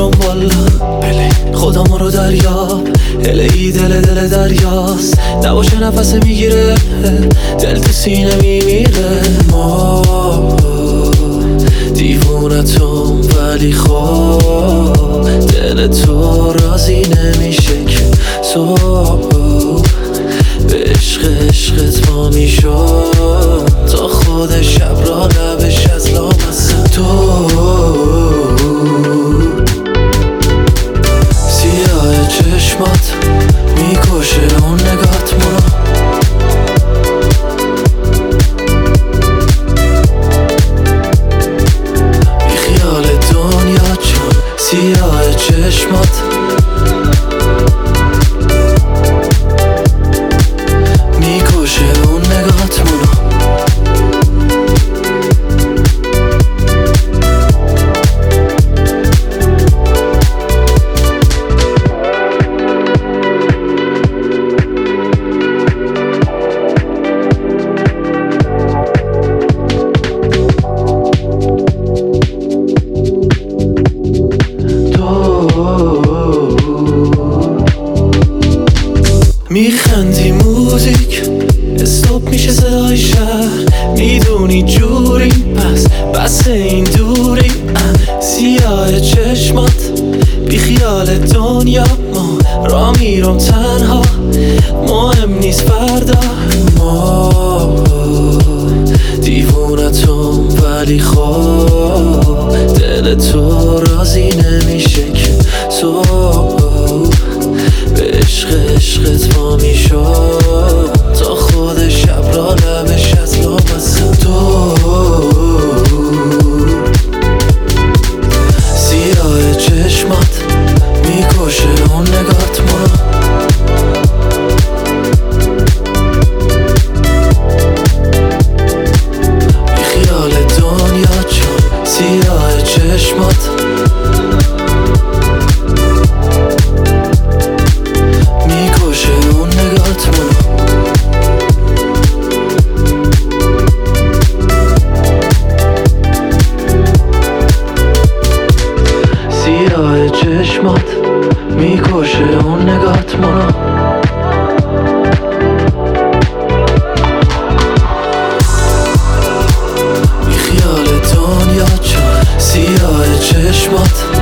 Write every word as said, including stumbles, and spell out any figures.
میرم والا، بله خودمو رو دریاب، هلی دل دل دریاست، نباشه نفس میگیره، دل تو سینه میمیره. ما دیوونتم ولی خوب دل تو راضی نمیشه که تو به عشق عشقت ما میشم، تا خود شب را لبش از لامصه تو سیاه چشمات میکشه اون نگات منو، بی خیال دنیا چون سیاه چشمات میکشه اون نگات منو. میخندی موزیک استوب میشه صدای شهر، میدونی جوری پس بس این دوری. سیاه چشمات بی خیال دنیا ما را میرم تنها، مهم نیست فردا. ما دیوونتم ولی خوب دل تو راضی نمیشه که تو به عشق عشقت ما میشم، تا خود شب را لبش از لامصه تو سیاه چشمات میکشه اون نگات منو، بی خیال دنیا چون سیاه چشمات چشمات میکشه اون نگات منو، بی خیال دنیا چون سیاه چشمات